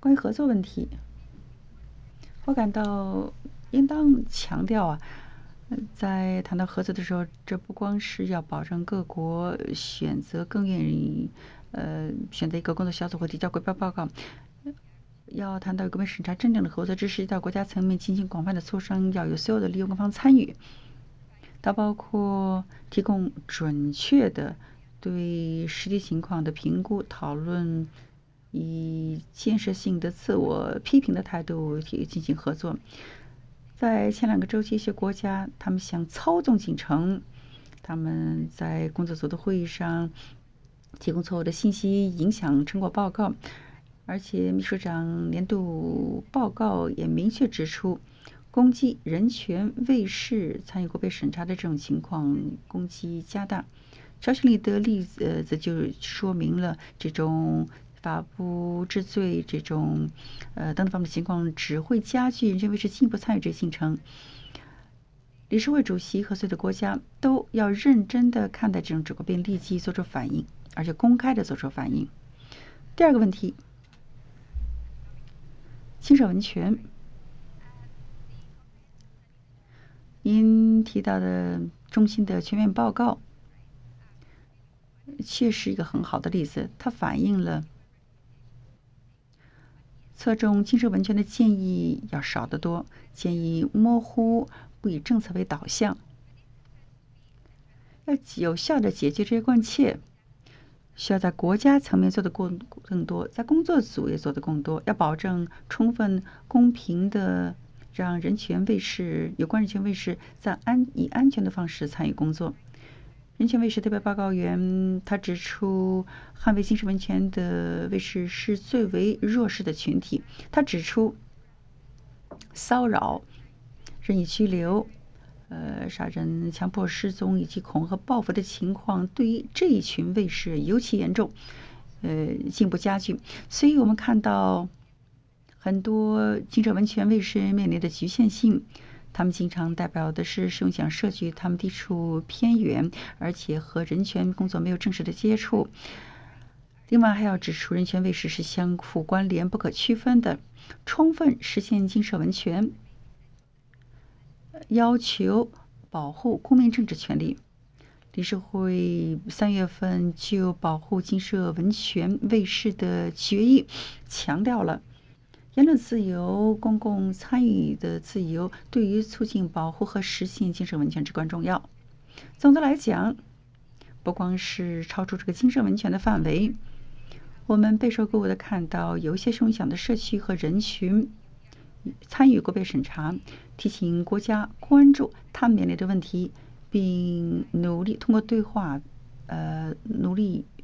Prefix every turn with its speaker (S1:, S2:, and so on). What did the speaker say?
S1: 关于合作问题，我感到应当强调在谈到合作的时候，这不光是要保证各国选择更愿意选择一个工作小组或提交汇报告，要谈到国民审查真正的合作，这是到国家层面进行广泛的磋商，要有所有的利用各方参与。它包括提供准确的对实际情况的评估、讨论，以建设性的自我批评的态度进行合作。在前2个周期，一些国家他们想操纵进程，他们在工作组的会议上提供错误的信息，影响成果报告。而且秘书长年度报告也明确指出，攻击人权卫士参与国会审查的这种情况攻击加大。乔西里的例子就说明了这种法不治罪这种等等方面的情况只会加剧人权卫士进一步参与这个进程。理事会主席和所有的国家都要认真地看待这种结果，并立即做出反应，而且公开地做出反应。第2个问题，经社文权。您提到的中心的全面报告确实一个很好的例子，它反映了侧重经社文权的建议要少得多，建议模糊，不以政策为导向。要有效地解决这些关切，需要在国家层面做得更多，在工作组也做得更多，要保证充分公平的让人权卫士有关人权卫士在以安全的方式参与工作。人权卫士特别报告员他指出，捍卫经社文权的卫士是最为弱势的群体。他指出，骚扰、任意拘留、杀人、强迫失踪以及恐吓报复的情况，对于这一群卫士尤其严重，进一步加剧。所以我们看到很多经社文权卫士面临的局限性。他们经常代表的是受影响社区，他们地处偏远，而且和人权工作没有正式的接触。另外还要指出，人权卫士是相互关联、不可区分的。充分实现经社文权，要求保护公民政治权利。理事会3月份就保护经社文权卫士的决议强调了言论自由、公共参与的自由对于促进保护和实现经社文权至关重要。总的来讲，不光是超出这个经社文权的范围，我们备受鼓舞地看到有一些受影响的社区和人群参与国会审查，提醒国家关注他们面临的问题，并努力通过对话，努力